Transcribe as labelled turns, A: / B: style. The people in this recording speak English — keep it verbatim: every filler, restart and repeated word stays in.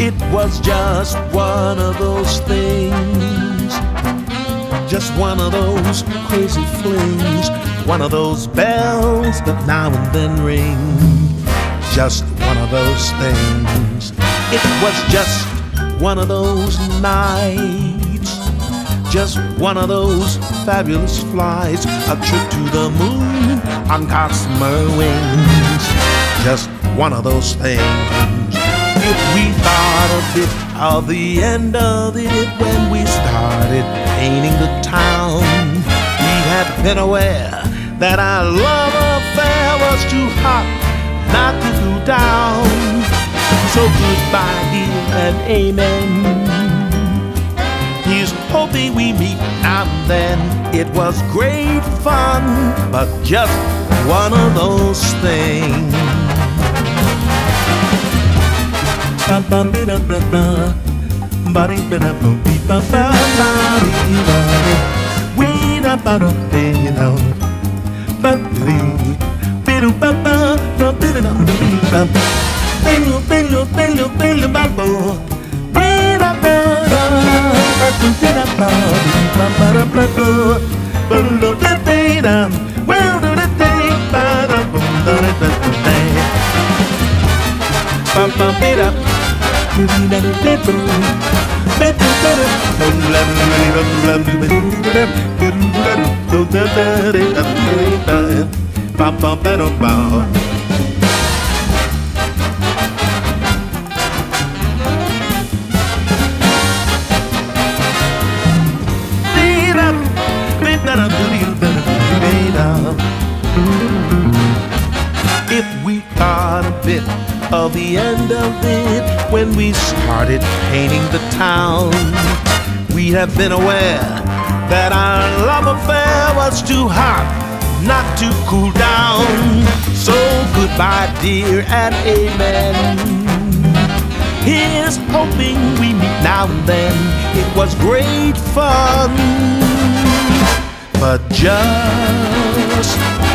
A: It was just one of those things, just one of those crazy flings, one of those bells that now and then ring. Just one of those things. It was just one of those nights, just one of those fabulous flights, a trip to the moon on gossamer wings. Just one of those things. If we thought a bit of the end of it when we started painting the town, we had been aware that our love affair was too hot not to cool down. So goodbye, dear, and amen. He's hoping we meet now and then. It was great fun, but just one of those things. If we caught a bit of the end of it when we started painting the town, we have been aware that our love affair was too hot not to cool down. So goodbye, dear, and amen. Here's hoping we meet now and then. It was great fun, but just